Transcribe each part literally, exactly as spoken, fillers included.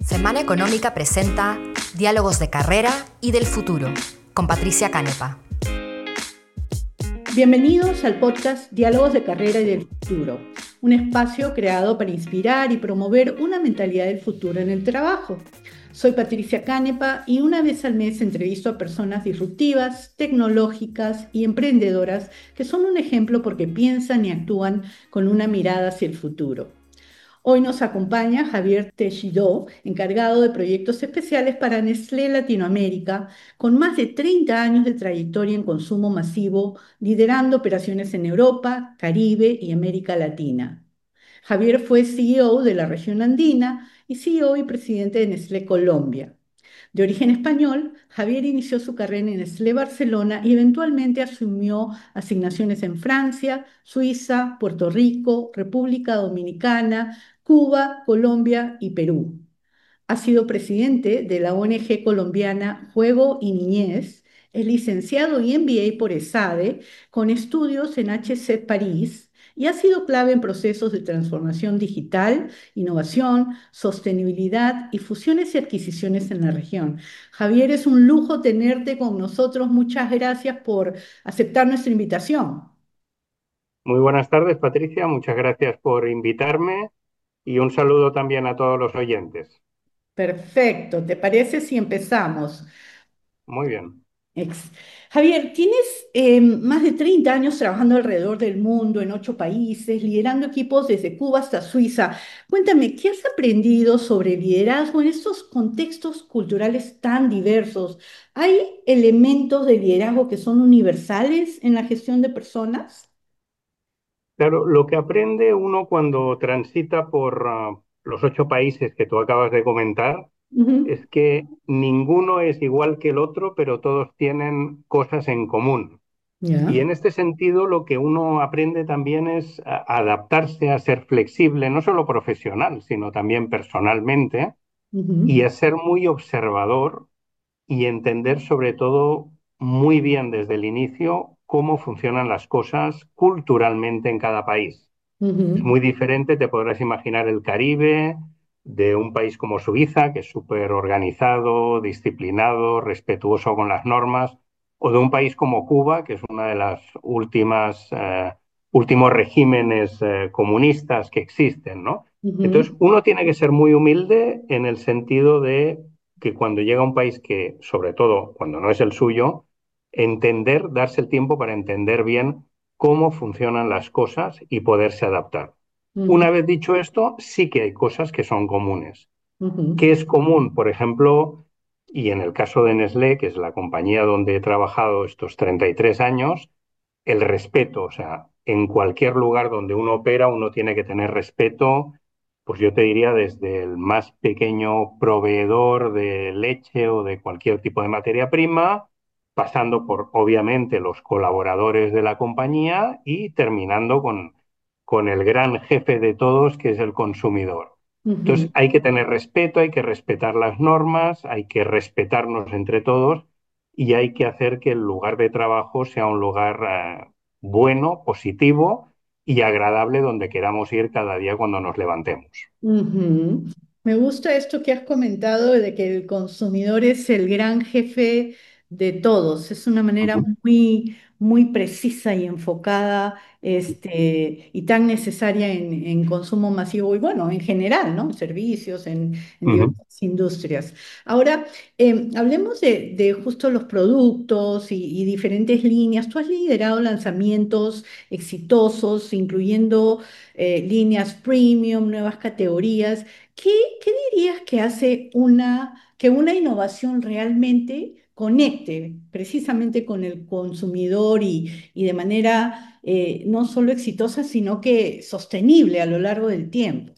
Semana Económica presenta Diálogos de Carrera y del Futuro, con Patricia Canepa. Bienvenidos al podcast Diálogos de Carrera y del Futuro, un espacio creado para inspirar y promover una mentalidad del futuro en el trabajo. Soy Patricia Canepa y una vez al mes entrevisto a personas disruptivas, tecnológicas y emprendedoras que son un ejemplo porque piensan y actúan con una mirada hacia el futuro. Hoy nos acompaña Javier Teixidó, encargado de proyectos especiales para Nestlé Latinoamérica, con más de treinta años de trayectoria en consumo masivo, liderando operaciones en Europa, Caribe y América Latina. Javier fue C E O de la región andina y C E O y presidente de Nestlé Colombia. De origen español, Javier inició su carrera en Nestlé Barcelona y eventualmente asumió asignaciones en Francia, Suiza, Puerto Rico, República Dominicana, Cuba, Colombia y Perú. Ha sido presidente de la O N G colombiana Juego y Niñez, es licenciado y M B A por ESADE, con estudios en H E C París, y ha sido clave en procesos de transformación digital, innovación, sostenibilidad y fusiones y adquisiciones en la región. Javier, es un lujo tenerte con nosotros. Muchas gracias por aceptar nuestra invitación. Muy buenas tardes, Patricia. Muchas gracias por invitarme y un saludo también a todos los oyentes. Perfecto, ¿te parece si empezamos? Muy bien. Ex- Javier, tienes eh, más de treinta años trabajando alrededor del mundo, en ocho países, liderando equipos desde Cuba hasta Suiza. Cuéntame, ¿qué has aprendido sobre liderazgo en estos contextos culturales tan diversos? ¿Hay elementos de liderazgo que son universales en la gestión de personas? Claro, lo que aprende uno cuando transita por ah, los ocho países que tú acabas de comentar Ujú. es que ninguno es igual que el otro, pero todos tienen cosas en común. Y Ya. en este sentido, lo que uno aprende también es a- adaptarse, a ser flexible, no solo profesional, sino también personalmente, y Ujú. a ser muy observador y entender sobre todo muy bien desde el inicio cómo funcionan las cosas culturalmente en cada país. Es Ujú. muy diferente, te podrás imaginar el Caribe de un país como Suiza, que es súper organizado, disciplinado, respetuoso con las normas, o de un país como Cuba, que es una de las últimas, eh, últimos regímenes eh, comunistas que existen, ¿no? Entonces, Ujú. uno tiene que ser muy humilde en el sentido de que cuando llega a un país que, sobre todo cuando no es el suyo, entender, darse el tiempo para entender bien cómo funcionan las cosas y poderse adaptar. Una Ujú. vez dicho esto, sí que hay cosas que son comunes. ¿Qué Ujú. es común? Por ejemplo, y en el caso de Nestlé, que es la compañía donde he trabajado estos treinta y tres años, el respeto. O sea, en cualquier lugar donde uno opera, uno tiene que tener respeto, pues yo te diría desde el más pequeño proveedor de leche o de cualquier tipo de materia prima, pasando por, obviamente, los colaboradores de la compañía y terminando con, con el gran jefe de todos, que es el consumidor. Ujú. Entonces, hay que tener respeto, hay que respetar las normas, hay que respetarnos entre todos y hay que hacer que el lugar de trabajo sea un lugar eh, bueno, positivo y agradable donde queramos ir cada día cuando nos levantemos. Ujú. Me gusta esto que has comentado de que el consumidor es el gran jefe de todos. Es una manera Ujú, muy, muy precisa y enfocada, este, y tan necesaria en, en consumo masivo y bueno, en general, ¿no? En servicios, en, en ujú. diversas industrias. Ahora, eh, hablemos de, de justo los productos y, y diferentes líneas. Tú has liderado lanzamientos exitosos, incluyendo eh, líneas premium, nuevas categorías. ¿Qué, qué dirías que hace una, que una innovación realmente conecte precisamente con el consumidor y, y de manera eh, no solo exitosa, sino que sostenible a lo largo del tiempo?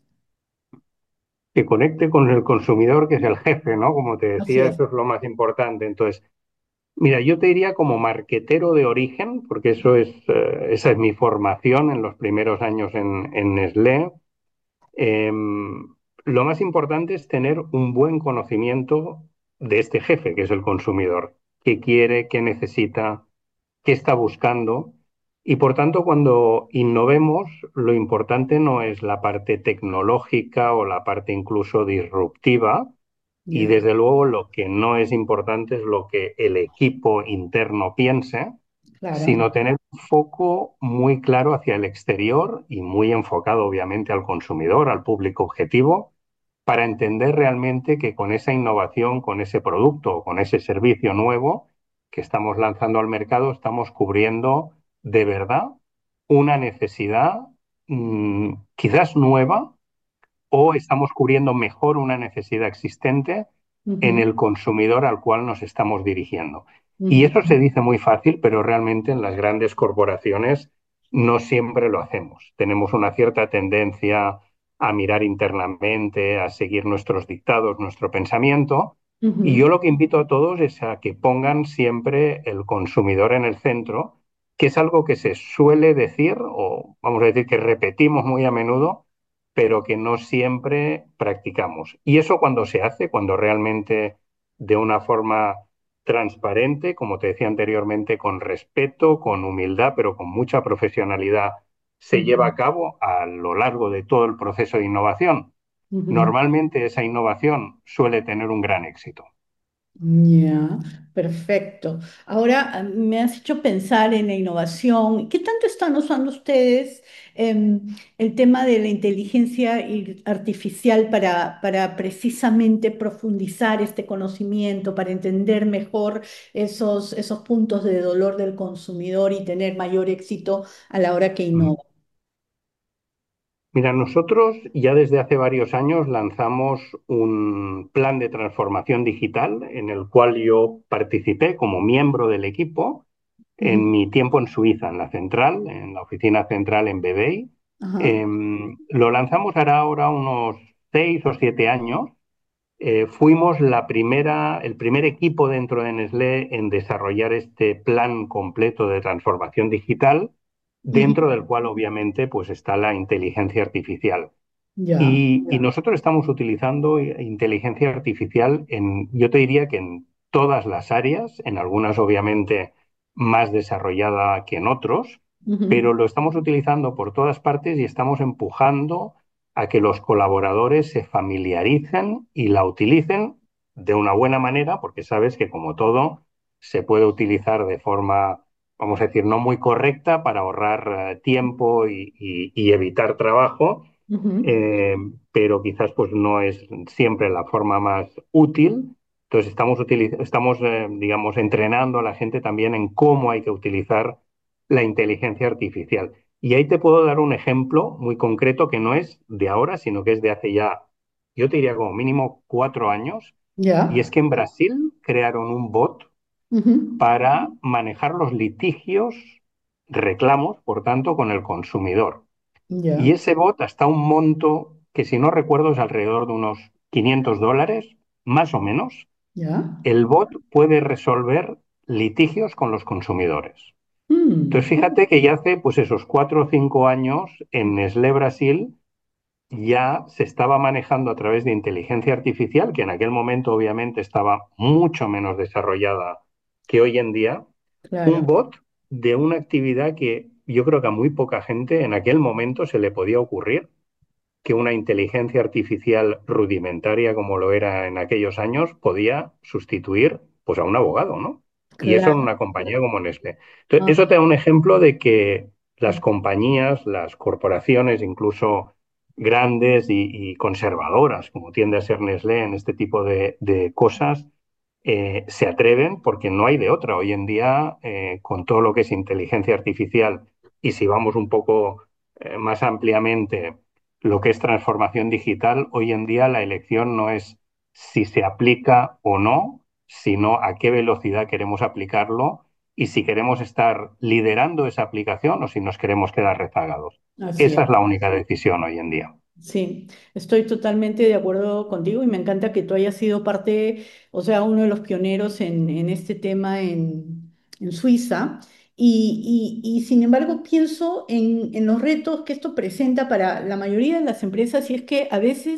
Que conecte con el consumidor, que es el jefe, ¿no? Como te Así decía, es. eso es lo más importante. Entonces, mira, yo te diría como marquetero de origen, porque eso es, eh, esa es mi formación en los primeros años en, en Nestlé. Eh, lo más importante es tener un buen conocimiento de este jefe, que es el consumidor, qué quiere, qué necesita, qué está buscando. Y por tanto, cuando innovemos, lo importante no es la parte tecnológica o la parte incluso disruptiva, y Ya, desde luego lo que no es importante es lo que el equipo interno piense, claro. sino tener un foco muy claro hacia el exterior y muy enfocado obviamente al consumidor, al público objetivo, para entender realmente que con esa innovación, con ese producto o con ese servicio nuevo que estamos lanzando al mercado, estamos cubriendo de verdad una necesidad mmm, quizás nueva o estamos cubriendo mejor una necesidad existente en Ujú, el consumidor al cual nos estamos dirigiendo. Y ujú, eso se dice muy fácil, pero realmente en las grandes corporaciones no siempre lo hacemos. Tenemos una cierta tendencia a mirar internamente, a seguir nuestros dictados, nuestro pensamiento. Y ujú, yo lo que invito a todos es a que pongan siempre el consumidor en el centro, que es algo que se suele decir, o vamos a decir que repetimos muy a menudo, pero que no siempre practicamos. Y eso cuando se hace, cuando realmente de una forma transparente, como te decía anteriormente, con respeto, con humildad, pero con mucha profesionalidad, se lleva ujú, a cabo a lo largo de todo el proceso de innovación. ujú. Normalmente esa innovación suele tener un gran éxito. Ya, perfecto. Ahora ah, me has hecho pensar en la innovación. ¿Qué tanto están usando ustedes em, el tema de la inteligencia ir- artificial para, para precisamente profundizar este conocimiento, para entender mejor esos, esos puntos de dolor del consumidor y tener mayor éxito a la hora que Mm. innova? Mira, nosotros ya desde hace varios años lanzamos un plan de transformación digital en el cual yo participé como miembro del equipo Ujú. en mi tiempo en Suiza, en la central, en la oficina central en Bebey. Ajá. Eh, lo lanzamos hará ahora unos seis o siete años. Eh, fuimos la primera, el primer equipo dentro de Nestlé en desarrollar este plan completo de transformación digital, Ujú. dentro del cual obviamente pues está la inteligencia artificial. Ya. Y, y nosotros estamos utilizando inteligencia artificial en, yo te diría que en todas las áreas, en algunas obviamente más desarrollada que en otros, Ujú. pero lo estamos utilizando por todas partes y estamos empujando a que los colaboradores se familiaricen y la utilicen de una buena manera, porque sabes que como todo se puede utilizar de forma, vamos a decir, no muy correcta para ahorrar eh, tiempo y y- y evitar trabajo, Ujú. eh, pero quizás pues no es siempre la forma más útil. Entonces estamos, utiliz- estamos eh, digamos, entrenando a la gente también en cómo hay que utilizar la inteligencia artificial. Y ahí te puedo dar un ejemplo muy concreto que no es de ahora, sino que es de hace ya, yo te diría como mínimo cuatro años, y Ya. es que en Brasil crearon un bot Ujú. para manejar los litigios, reclamos, por tanto, con el consumidor. Y Ya. ese bot hasta un monto que, si no recuerdo, es alrededor de unos quinientos dólares, más o menos. Ya. El bot puede resolver litigios con los consumidores. Entonces, Mm. fíjate que ya hace pues esos cuatro o cinco años en Nestlé Brasil ya se estaba manejando a través de inteligencia artificial, que en aquel momento obviamente estaba mucho menos desarrollada que hoy en día, un Claro. bot de una actividad que yo creo que a muy poca gente en aquel momento se le podía ocurrir, que una inteligencia artificial rudimentaria como lo era en aquellos años podía sustituir pues a un abogado, ¿no? Y eso en Claro. una compañía como Nestlé. Entonces, Ah, eso te da un ejemplo de que las compañías, las corporaciones, incluso grandes y, y conservadoras, como tiende a ser Nestlé en este tipo de, de cosas, eh, se atreven porque no hay de otra. Hoy en día, eh, con todo lo que es inteligencia artificial, y si vamos un poco eh, más ampliamente, lo que es transformación digital, hoy en día la elección no es si se aplica o no, sino a qué velocidad queremos aplicarlo y si queremos estar liderando esa aplicación o si nos queremos quedar rezagados. así Esa es. es la única decisión hoy en día. Sí, estoy totalmente de acuerdo contigo y me encanta que tú hayas sido parte, o sea, uno de los pioneros en, en este tema en, en Suiza. Y, y- y, sin embargo pienso en, en los retos que esto presenta para la mayoría de las empresas y es que a veces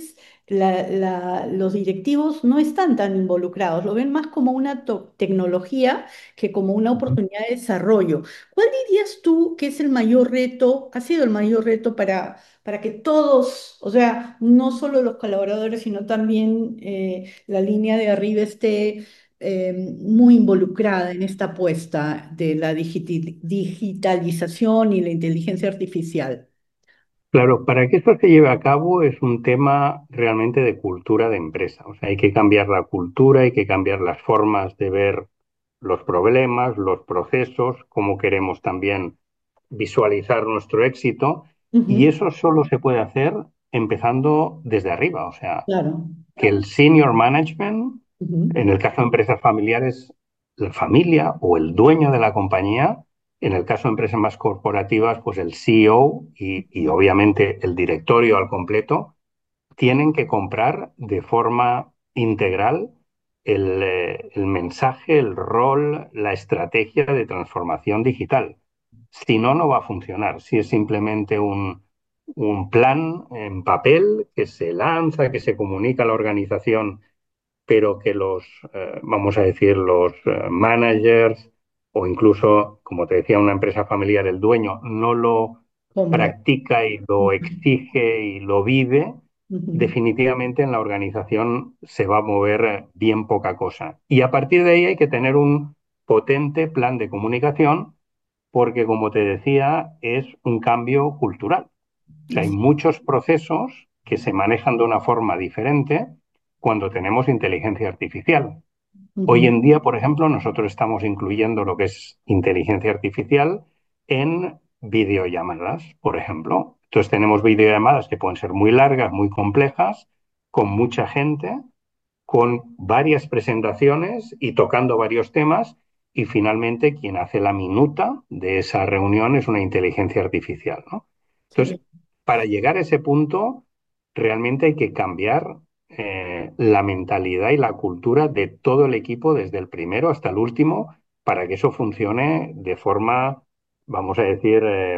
la- la- los directivos no están tan involucrados, lo ven más como una to- tecnología que como una Ujú. oportunidad de desarrollo. ¿Cuál dirías tú que es el mayor reto, ha sido el mayor reto para, para que todos, o sea, no solo los colaboradores, sino también eh, la línea de arriba esté eh, muy involucrada en esta apuesta de la digiti- digitalización y la inteligencia artificial? Claro, para que esto se lleve a cabo es un tema realmente de cultura de empresa. O sea, hay que cambiar la cultura, hay que cambiar las formas de ver los problemas, los procesos, cómo queremos también visualizar nuestro éxito. Y Ujú, eso solo se puede hacer empezando desde arriba. O sea, claro. que el senior management, Ujú, en el caso de empresas familiares, la familia o el dueño de la compañía, en el caso de empresas más corporativas, pues el C E O y, y obviamente el directorio al completo, tienen que comprar de forma integral el, eh, el mensaje, el rol, la estrategia de transformación digital. Si no, no va a funcionar. Si es simplemente un, un plan en papel que se lanza, que se comunica a la organización, pero que los, eh, vamos a decir, los eh, managers o incluso, como te decía, una empresa familiar, el dueño no lo como, practica y lo ujú, exige y lo vive, ujú, definitivamente en la organización se va a mover eh, bien poca cosa. Y a partir de ahí hay que tener un potente plan de comunicación porque, como te decía, es un cambio cultural. O sea, hay así, muchos procesos que se manejan de una forma diferente cuando tenemos inteligencia artificial. Hoy ujú, en día, por ejemplo, nosotros estamos incluyendo lo que es inteligencia artificial en videollamadas, por ejemplo. Entonces tenemos videollamadas que pueden ser muy largas, muy complejas, con mucha gente, con varias presentaciones y tocando varios temas. Y finalmente, quien hace la minuta de esa reunión es una inteligencia artificial, ¿no? Entonces, sí, para llegar a ese punto, realmente hay que cambiar eh, la mentalidad y la cultura de todo el equipo, desde el primero hasta el último, para que eso funcione de forma, vamos a decir, eh,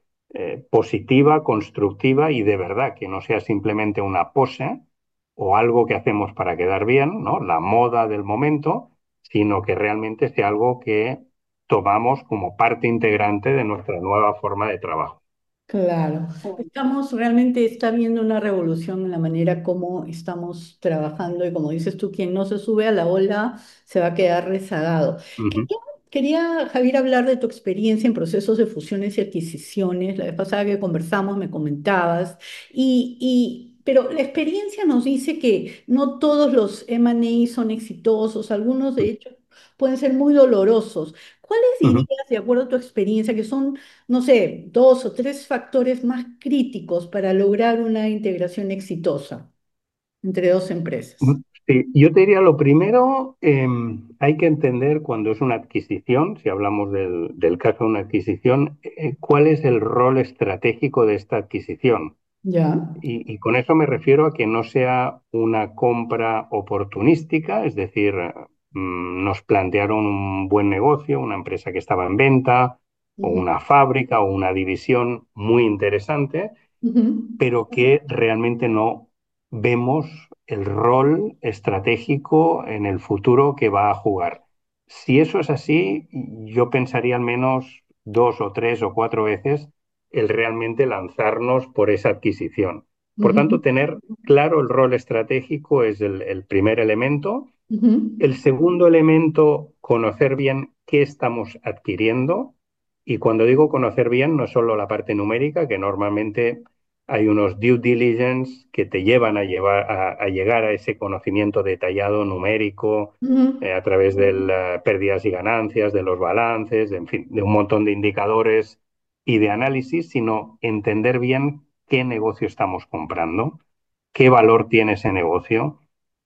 eh, positiva, constructiva y de verdad, que no sea simplemente una pose o algo que hacemos para quedar bien, ¿no? La moda del momento, sino que realmente sea algo que tomamos como parte integrante de nuestra nueva forma de trabajo. claro. Estamos, realmente está habiendo una revolución en la manera como estamos trabajando y como dices tú, quien no se sube a la ola se va a quedar rezagado. Ujú, Quería, quería, Javier, hablar de tu experiencia en procesos de fusiones y adquisiciones. La vez pasada que conversamos me comentabas y, y pero la experiencia nos dice que no todos los M and A son exitosos, algunos de hecho pueden ser muy dolorosos. ¿Cuáles ujú. dirías, de acuerdo a tu experiencia, que son, no sé, dos o tres factores más críticos para lograr una integración exitosa entre dos empresas? Sí, yo te diría lo primero, eh, hay que entender cuando es una adquisición, si hablamos del, del caso de una adquisición, eh, cuál es el rol estratégico de esta adquisición. Ya. Y, y con eso me refiero a que no sea una compra oportunística, es decir, eh, mm, nos plantearon un buen negocio, una empresa que estaba en venta, o Ujú, una fábrica, o una división muy interesante, ujú, pero que realmente no vemos el rol estratégico en el futuro que va a jugar. Si eso es así, yo pensaría al menos dos o tres o cuatro veces el realmente lanzarnos por esa adquisición. Por ujú, tanto, tener claro el rol estratégico es el, el primer elemento. ujú, El segundo elemento, conocer bien qué estamos adquiriendo. Y cuando digo conocer bien, no es solo la parte numérica, que normalmente hay unos due diligence que te llevan a, llevar, a, a llegar a ese conocimiento detallado numérico ujú, eh, a través de las pérdidas y ganancias, de los balances, de, en fin, de un montón de indicadores y de análisis, sino entender bien qué negocio estamos comprando, qué valor tiene ese negocio,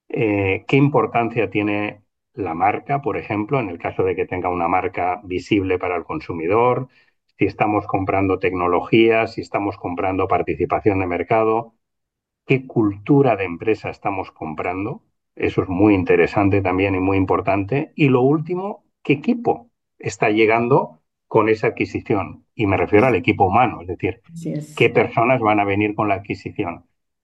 eh, qué importancia tiene la marca, por ejemplo, en el caso de que tenga una marca visible para el consumidor, si estamos comprando tecnología, si estamos comprando participación de mercado, qué cultura de empresa estamos comprando. Eso es muy interesante también y muy importante. Y lo último, qué equipo está llegando con esa adquisición. Y me refiero al equipo humano, es decir, así es. qué personas van a venir con la adquisición.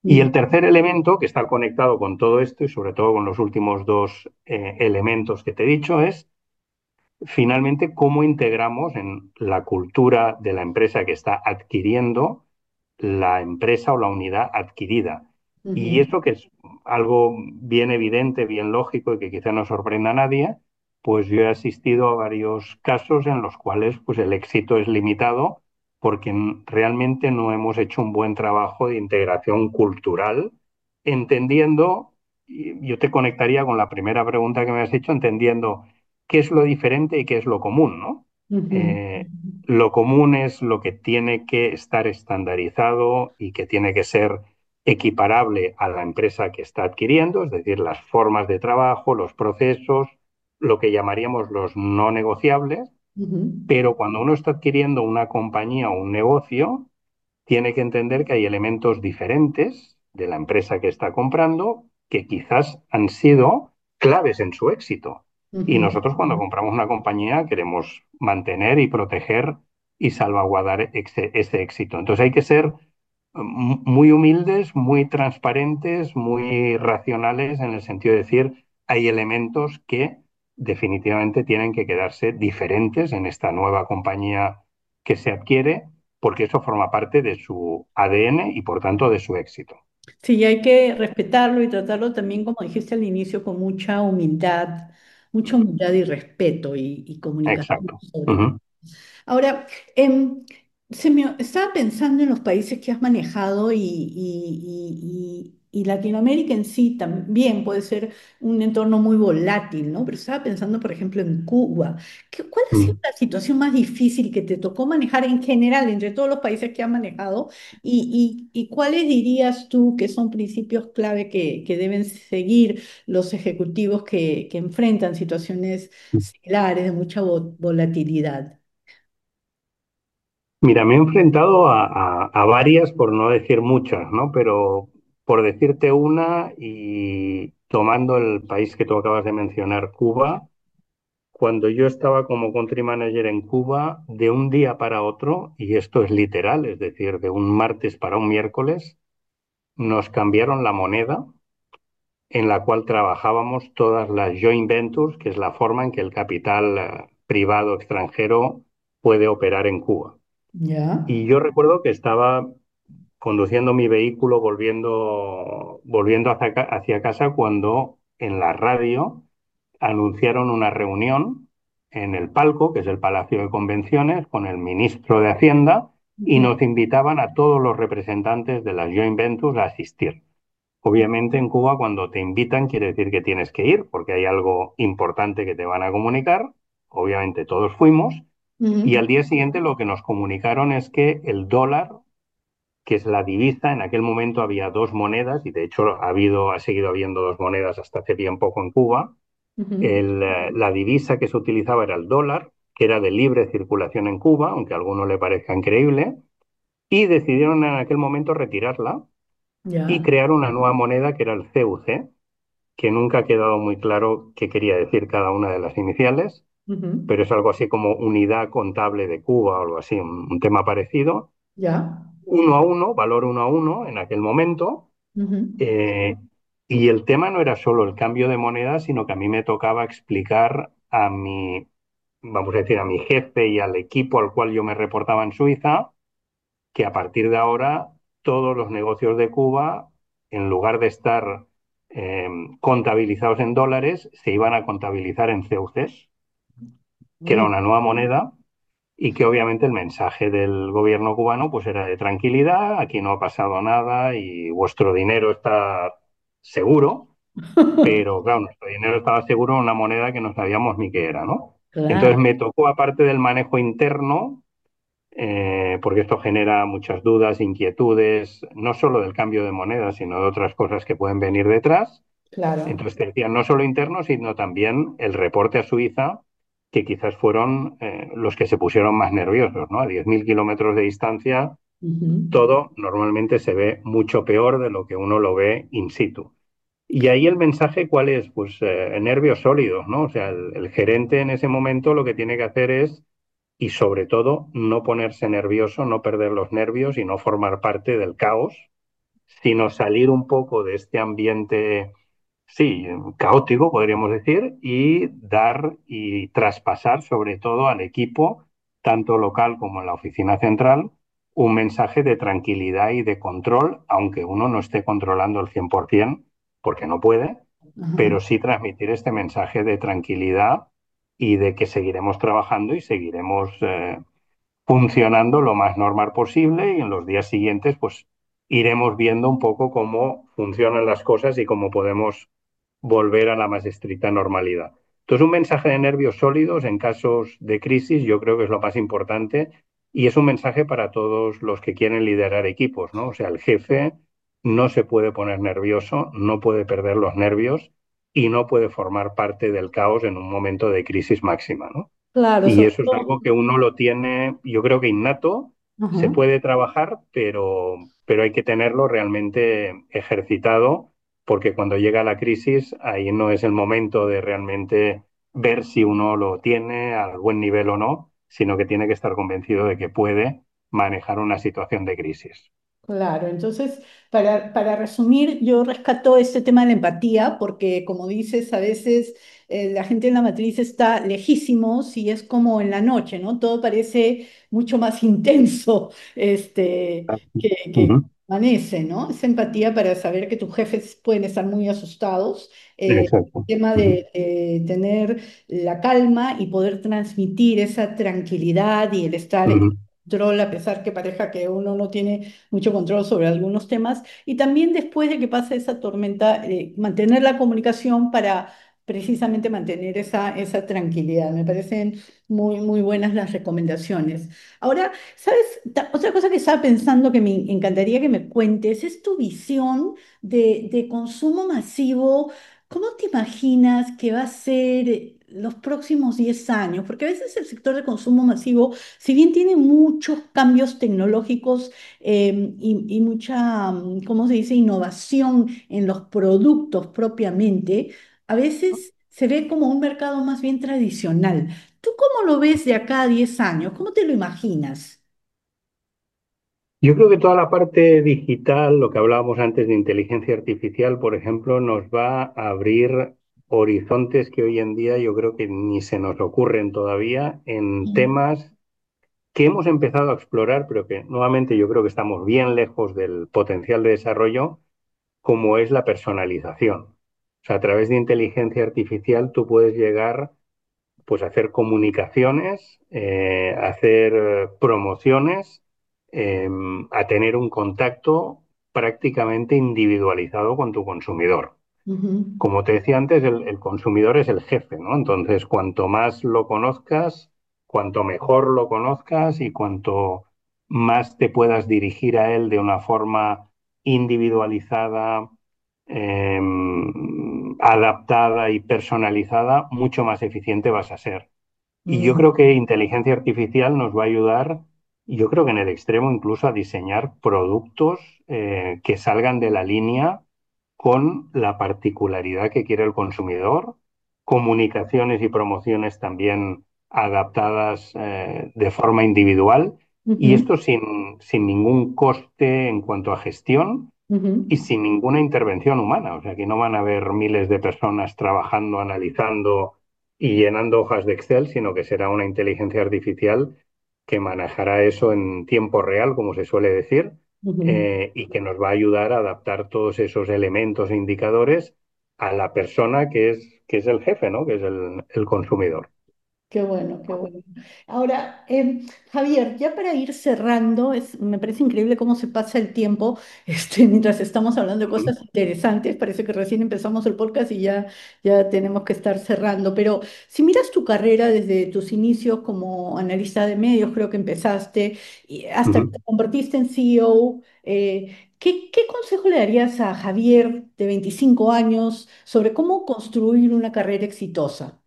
Y ujú, el tercer elemento que está conectado con todo esto y sobre todo con los últimos dos eh, elementos que te he dicho es finalmente cómo integramos en la cultura de la empresa que está adquiriendo la empresa o la unidad adquirida. Y ujú. eso que es algo bien evidente, bien lógico y que quizá no sorprenda a nadie, pues yo he asistido a varios casos en los cuales pues el éxito es limitado porque n- realmente no hemos hecho un buen trabajo de integración cultural, entendiendo, y yo te conectaría con la primera pregunta que me has hecho, entendiendo qué es lo diferente y qué es lo común, ¿no? Ujú, Eh, lo común es lo que tiene que estar estandarizado y que tiene que ser equiparable a la empresa que está adquiriendo, es decir, las formas de trabajo, los procesos, lo que llamaríamos los no negociables, ujú, pero cuando uno está adquiriendo una compañía o un negocio, tiene que entender que hay elementos diferentes de la empresa que está comprando que quizás han sido claves en su éxito. Y ujú. nosotros cuando compramos una compañía queremos mantener y proteger y salvaguardar ese, ese éxito. Entonces hay que ser mm, muy humildes, muy transparentes, muy racionales en el sentido de decir, hay elementos que definitivamente tienen que quedarse diferentes en esta nueva compañía que se adquiere, porque eso forma parte de su A D N y por tanto de su éxito. Sí, hay que respetarlo y tratarlo también, como dijiste al inicio, con mucha humildad, mucha humildad y respeto y, y comunicación Exacto. sobre todo. Ujú. Ahora, em, se me, estaba pensando en los países que has manejado y, y- y- y Latinoamérica en sí también puede ser un entorno muy volátil, ¿no? Pero estaba pensando, por ejemplo, en Cuba. ¿Qué- ¿Cuál ha sido Mm. la situación más difícil que te tocó manejar en general entre todos los países que has manejado? ¿Y, y- y cuáles dirías tú que son principios clave que, que deben seguir los ejecutivos que, que enfrentan situaciones similares de mucha vo- volatilidad? Mira, me he enfrentado a, a- a varias, por no decir muchas, ¿no? Pero por decirte una y tomando el país que tú acabas de mencionar, Cuba, cuando yo estaba como country manager en Cuba, de un día para otro, y esto es literal, es decir, de un martes para un miércoles, nos cambiaron la moneda en la cual trabajábamos todas las joint ventures, que es la forma en que el capital eh, privado extranjero puede operar en Cuba. Ya, Y yo recuerdo que estaba conduciendo mi vehículo volviendo, volviendo hacia, ca- hacia casa cuando en la radio anunciaron una reunión en el Palco, que es el Palacio de Convenciones, con el ministro de Hacienda y ujú, nos invitaban a todos los representantes de las joint ventures a asistir. Obviamente en Cuba cuando te invitan quiere decir que tienes que ir porque hay algo importante que te van a comunicar. Obviamente todos fuimos y ujú, al día siguiente lo que nos comunicaron es que el dólar, que es la divisa, en aquel momento había dos monedas y de hecho ha habido, ha seguido habiendo dos monedas hasta hace bien poco en Cuba. ujú, El, eh, la divisa que se utilizaba era el dólar, que era de libre circulación en Cuba, aunque a alguno le parezca increíble, y decidieron en aquel momento retirarla y ya, crear una nueva moneda que era el C U C, que nunca ha quedado muy claro qué quería decir cada una de las iniciales, ujú, pero es algo así como unidad contable de Cuba o algo así, un, un tema parecido. ya, Uno a uno, valor uno a uno en aquel momento. ujú, eh, y el tema no era solo el cambio de moneda, sino que a mí me tocaba explicar a mi, vamos a decir, a mi jefe y al equipo al cual yo me reportaba en Suiza, que a partir de ahora todos los negocios de Cuba, en lugar de estar eh, contabilizados en dólares, se iban a contabilizar en C U Cs, que era uy, una nueva moneda y que obviamente el mensaje del gobierno cubano pues era de tranquilidad, aquí no ha pasado nada y vuestro dinero está seguro, pero claro, nuestro dinero estaba seguro en una moneda que no sabíamos ni qué era, ¿no? Entonces claro, me tocó, aparte del manejo interno, eh, porque esto genera muchas dudas, inquietudes, no solo del cambio de moneda, sino de otras cosas que pueden venir detrás. claro. Entonces te decía, no solo interno, sino también el reporte a Suiza, que quizás fueron eh, los que se pusieron más nerviosos, ¿no? A diez mil kilómetros de distancia, Ujú, todo normalmente se ve mucho peor de lo que uno lo ve in situ. Y ahí el mensaje, ¿cuál es? Pues eh, nervios sólidos, ¿no? O sea, el, el gerente en ese momento lo que tiene que hacer es, y sobre todo, no ponerse nervioso, no perder los nervios y no formar parte del caos sino salir un poco de este ambiente, sí, caótico, podríamos decir, y dar y traspasar sobre todo al equipo, tanto local como en la oficina central, un mensaje de tranquilidad y de control, aunque uno no esté controlando el cien por ciento, porque no puede, Ajá. pero sí transmitir este mensaje de tranquilidad y de que seguiremos trabajando y seguiremos eh, funcionando lo más normal posible, y en los días siguientes pues iremos viendo un poco cómo funcionan las cosas y cómo podemos volver a la más estricta normalidad. Entonces, un mensaje de nervios sólidos en casos de crisis yo creo que es lo más importante, y es un mensaje para todos los que quieren liderar equipos, ¿no? O sea, el jefe no se puede poner nervioso, no puede perder los nervios y no puede formar parte del caos en un momento de crisis máxima, ¿no? Claro, Y sobre eso es todo. algo que uno lo tiene, yo creo que innato, se Ajá. puede trabajar, pero, pero hay que tenerlo realmente ejercitado, porque cuando llega la crisis, ahí no es el momento de realmente ver si uno lo tiene al buen nivel o no, sino que tiene que estar convencido de que puede manejar una situación de crisis. Claro, entonces, para, para resumir, yo rescato este tema de la empatía, porque como dices, a veces eh, la gente en la matriz está lejísimos y es como en la noche, ¿no? Todo parece mucho más intenso, este, que, que Ujú. amanece, ¿no? Esa empatía para saber que tus jefes pueden estar muy asustados, eh, el Exacto. tema Ujú. de, de tener la calma y poder transmitir esa tranquilidad y el estar en Ujú. control, a pesar que parezca que uno no tiene mucho control sobre algunos temas y también después de que pase esa tormenta, eh, mantener la comunicación para precisamente mantener esa, esa tranquilidad. Me parecen muy, muy buenas las recomendaciones. Ahora, ¿sabes? Ta- Otra cosa que estaba pensando que me encantaría que me cuentes es tu visión de, de consumo masivo. ¿Cómo te imaginas que va a ser los próximos diez años? Porque a veces el sector de consumo masivo, si bien tiene muchos cambios tecnológicos, eh, y, y mucha, mm, ¿cómo se dice?, innovación en los productos propiamente, a veces se ve como un mercado más bien tradicional. ¿Tú cómo lo ves de acá a diez años? ¿Cómo te lo imaginas? Yo creo que toda la parte digital, lo que hablábamos antes de inteligencia artificial, por ejemplo, nos va a abrir horizontes que hoy en día yo creo que ni se nos ocurren todavía, en Mm, temas que hemos empezado a explorar, pero que nuevamente yo creo que estamos bien lejos del potencial de desarrollo, como es la personalización. O sea, a través de inteligencia artificial tú puedes llegar pues hacer comunicaciones, eh, hacer eh, promociones, eh, a tener un contacto prácticamente individualizado con tu consumidor. ujú, Como te decía antes, el, el consumidor es el jefe, ¿no? Entonces, cuanto más lo conozcas, cuanto mejor lo conozcas y cuanto más te puedas dirigir a él de una forma individualizada, eh, adaptada y personalizada, mucho más eficiente vas a ser. Y yo mm, creo que inteligencia artificial nos va a ayudar, y yo creo que en el extremo incluso a diseñar productos eh, que salgan de la línea con la particularidad que quiere el consumidor, comunicaciones y promociones también adaptadas eh, de forma individual, y ujú, esto sin, sin ningún coste en cuanto a gestión y ujú. sin ninguna intervención humana. O sea, que no van a haber miles de personas trabajando, analizando y llenando hojas de Excel, sino que será una inteligencia artificial que manejará eso en tiempo real, como se suele decir, Ujú. eh, y que nos va a ayudar a adaptar todos esos elementos e indicadores a la persona que es, que es el jefe, ¿no? Que es el, el consumidor. Qué bueno, qué bueno. Ahora, em, Javier, ya para ir cerrando, es, me parece increíble cómo se pasa el tiempo, este, mientras estamos hablando de Ujú, cosas interesantes. Parece que recién empezamos el podcast y ya, ya tenemos que estar cerrando. Pero si miras tu carrera desde tus inicios como analista de medios, creo que empezaste, y hasta que ujú. te convertiste en C E O, eh, ¿qué, qué consejo le darías a Javier de veinticinco años sobre cómo construir una carrera exitosa?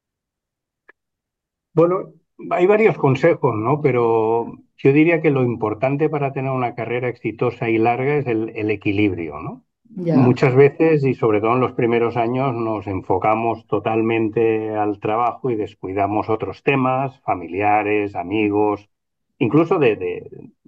Bueno, hay varios consejos, ¿no? Pero yo diría que lo importante para tener una carrera exitosa y larga es el, el equilibrio, ¿no? Ya. Muchas veces, y sobre todo en los primeros años, nos enfocamos totalmente al trabajo y descuidamos otros temas, familiares, amigos, incluso de, de-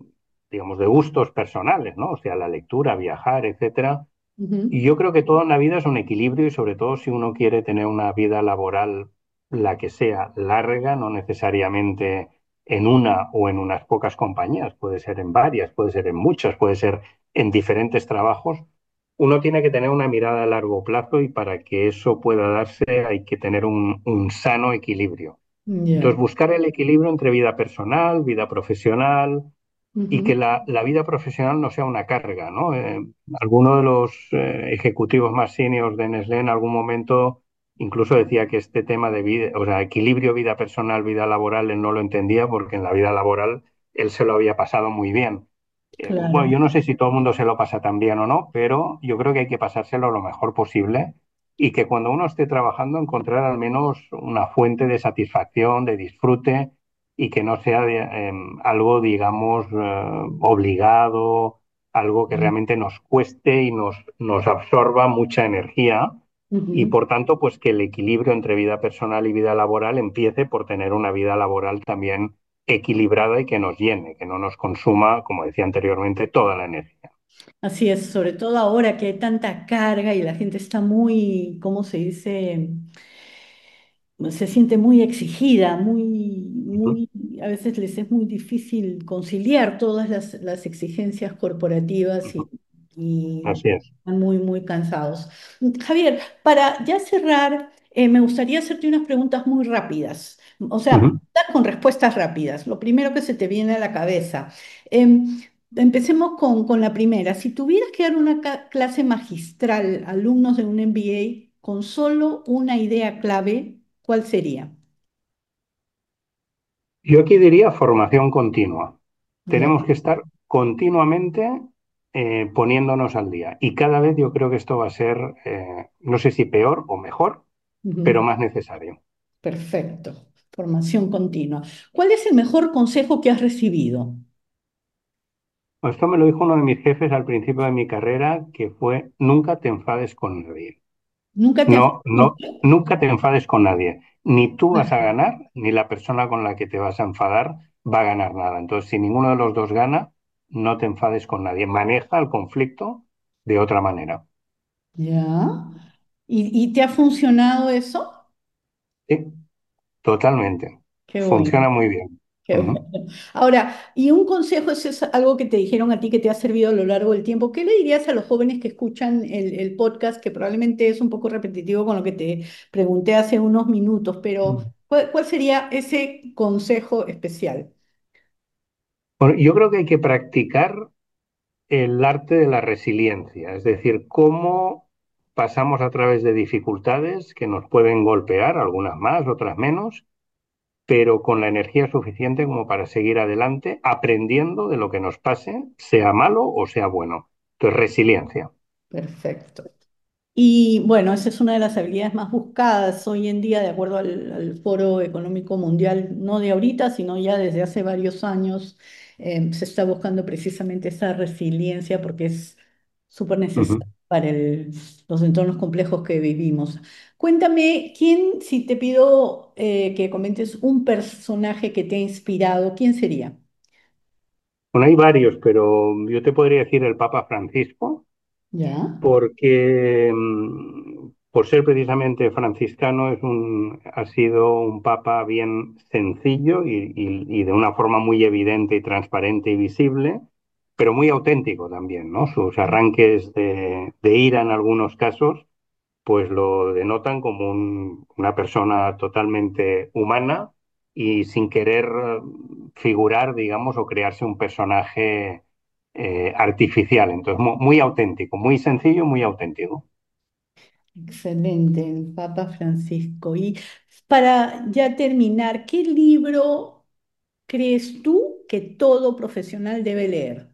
digamos, de gustos personales, ¿no? O sea, la lectura, viajar, etcétera. Ujú. Y yo creo que todo en la vida es un equilibrio y sobre todo si uno quiere tener una vida laboral, la que sea larga, no necesariamente en una o en unas pocas compañías, puede ser en varias, puede ser en muchas, puede ser en diferentes trabajos, uno tiene que tener una mirada a largo plazo y para que eso pueda darse hay que tener un, un sano equilibrio. Entonces, Ya. buscar el equilibrio entre vida personal, vida profesional, y Ujú. que la, la vida profesional no sea una carga, ¿no? Eh, alguno de los eh, ejecutivos más seniors de Nestlé en algún momento incluso decía que este tema de vida, o sea, equilibrio vida personal, vida laboral, él no lo entendía porque en la vida laboral él se lo había pasado muy bien. Eh, bueno, Claro. yo no sé si todo el mundo se lo pasa tan bien o no, pero yo creo que hay que pasárselo lo mejor posible y que cuando uno esté trabajando encontrar al menos una fuente de satisfacción, de disfrute y que no sea de, eh, algo, digamos, eh, obligado, algo que realmente nos cueste y nos, nos absorba mucha energía y Ujú. por tanto, pues que el equilibrio entre vida personal y vida laboral empiece por tener una vida laboral también equilibrada y que nos llene, que no nos consuma, como decía anteriormente, toda la energía. Así es, sobre todo ahora que hay tanta carga y la gente está muy, ¿cómo se dice? Se siente muy exigida, muy, Ujú. muy, a veces les es muy difícil conciliar todas las, las exigencias corporativas y, Ujú. y Así es. están muy, muy cansados. Javier, para ya cerrar, eh, me gustaría hacerte unas preguntas muy rápidas, o sea, Ujú. preguntas con respuestas rápidas, lo primero que se te viene a la cabeza. Em, Empecemos con, con la primera. Si tuvieras que dar una ca- clase magistral a alumnos de un M B A con solo una idea clave, ¿cuál sería? Yo aquí diría formación continua. Ya. Tenemos que estar continuamente eh, poniéndonos al día. Y cada vez yo creo que esto va a ser, eh, no sé si peor o mejor, pero Ujú. más necesario. Perfecto. Formación continua. ¿Cuál es el mejor consejo que has recibido? Esto me lo dijo uno de mis jefes al principio de mi carrera, que fue nunca te enfades con nadie. Nunca te has... No, no, nunca te enfades con nadie. Ni tú vas a ganar, ni la persona con la que te vas a enfadar va a ganar nada. Entonces, si ninguno de los dos gana, no te enfades con nadie. Maneja el conflicto de otra manera. Ya. ¿Y, y te ha funcionado eso? Sí, totalmente. Qué bueno. Funciona muy bien. Qué bueno. Ujú. Ahora, ¿y un consejo es, es algo que te dijeron a ti que te ha servido a lo largo del tiempo? ¿Qué le dirías a los jóvenes que escuchan el, el podcast, que probablemente es un poco repetitivo con lo que te pregunté hace unos minutos, pero ¿cuál, cuál sería ese consejo especial? Bueno, yo creo que hay que practicar el arte de la resiliencia, es decir, cómo pasamos a través de dificultades que nos pueden golpear, algunas más, otras menos, pero con la energía suficiente como para seguir adelante, aprendiendo de lo que nos pase, sea malo o sea bueno. Entonces, resiliencia. Perfecto. Y bueno, esa es una de las habilidades más buscadas hoy en día, de acuerdo al, al Foro Económico Mundial, no de ahorita, sino ya desde hace varios años, eh, se está buscando precisamente esa resiliencia porque es súper Ujú. necesaria para el- los entornos complejos que vivimos. Cuéntame, ¿quién, si te pido eh, que comentes un personaje que te ha inspirado, quién sería? Bueno, hay varios, pero yo te podría decir el Papa Francisco, ¿Ya? porque mm, por ser precisamente franciscano es un, ha sido un papa bien sencillo y, y- y de una forma muy evidente y transparente y visible, pero muy auténtico también, ¿no? Sus arranques de, de ira en algunos casos, pues lo denotan como un- una persona totalmente humana y sin querer eh, figurar, digamos, o crearse un personaje eh, artificial. Entonces, mu- muy auténtico, muy sencillo, muy auténtico. Excelente, el Papa Francisco. Y para ya terminar, ¿qué libro crees tú que todo profesional debe leer?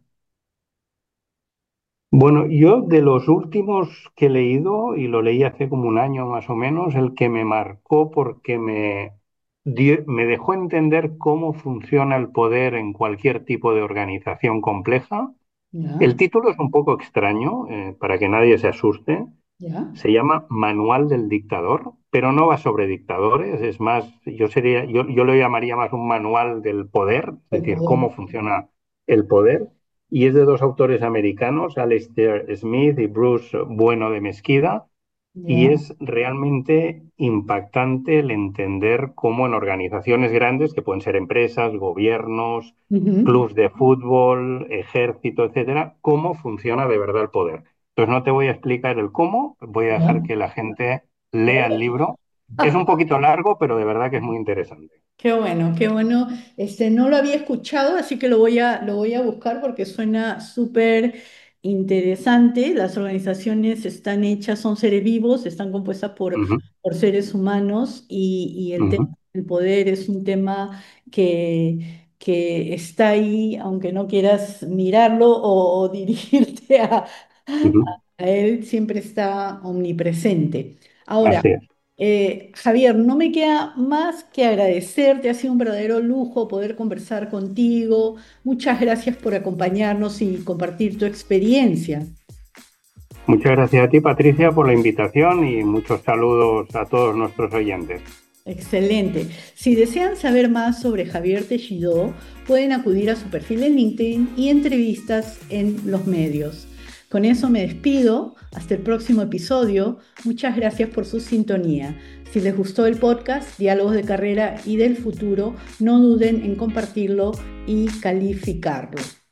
Bueno, yo de los últimos que he leído, y lo leí hace como un año más o menos, el que me marcó porque me, dio- me dejó entender cómo funciona el poder en cualquier tipo de organización compleja. El ¿Ya? título es un poco extraño, eh, para que nadie se asuste. ¿Ya? Se llama Manual del Dictador, pero no va sobre dictadores, es más, yo sería, yo, yo lo llamaría más un manual del poder, es El decir, poder. cómo funciona el poder. y es de dos autores americanos, Alistair Smith y Bruce Bueno de Mesquida, y Ya. es realmente impactante el entender cómo en organizaciones grandes, que pueden ser empresas, gobiernos, Ujú. clubes de fútbol, ejército, etcétera, cómo funciona de verdad el poder. Entonces no te voy a explicar el cómo, voy a dejar Ya. que la gente lea el libro. Es un poquito largo, pero de verdad que es muy interesante. Qué bueno, qué bueno. Este, no lo había escuchado, así que lo voy a, lo voy a buscar porque suena súper interesante. Las organizaciones están hechas, son seres vivos, están compuestas por, Ujú, por seres humanos y, y el tema ujú, del poder es un tema que, que está ahí, aunque no quieras mirarlo o, o dirigirte a, ujú. a él, siempre está omnipresente. Ahora, Así es. eh, Javier, no me queda más que agradecerte, ha sido un verdadero lujo poder conversar contigo. Muchas gracias por acompañarnos y compartir tu experiencia. Muchas gracias a ti, Patricia, por la invitación y muchos saludos a todos nuestros oyentes. Excelente. Si desean saber más sobre Javier Teixidó, pueden acudir a su perfil en LinkedIn y entrevistas en los medios. Con eso me despido. Hasta el próximo episodio. Muchas gracias por su sintonía. Si les gustó el podcast Diálogos de Carrera y del Futuro, no duden en compartirlo y calificarlo.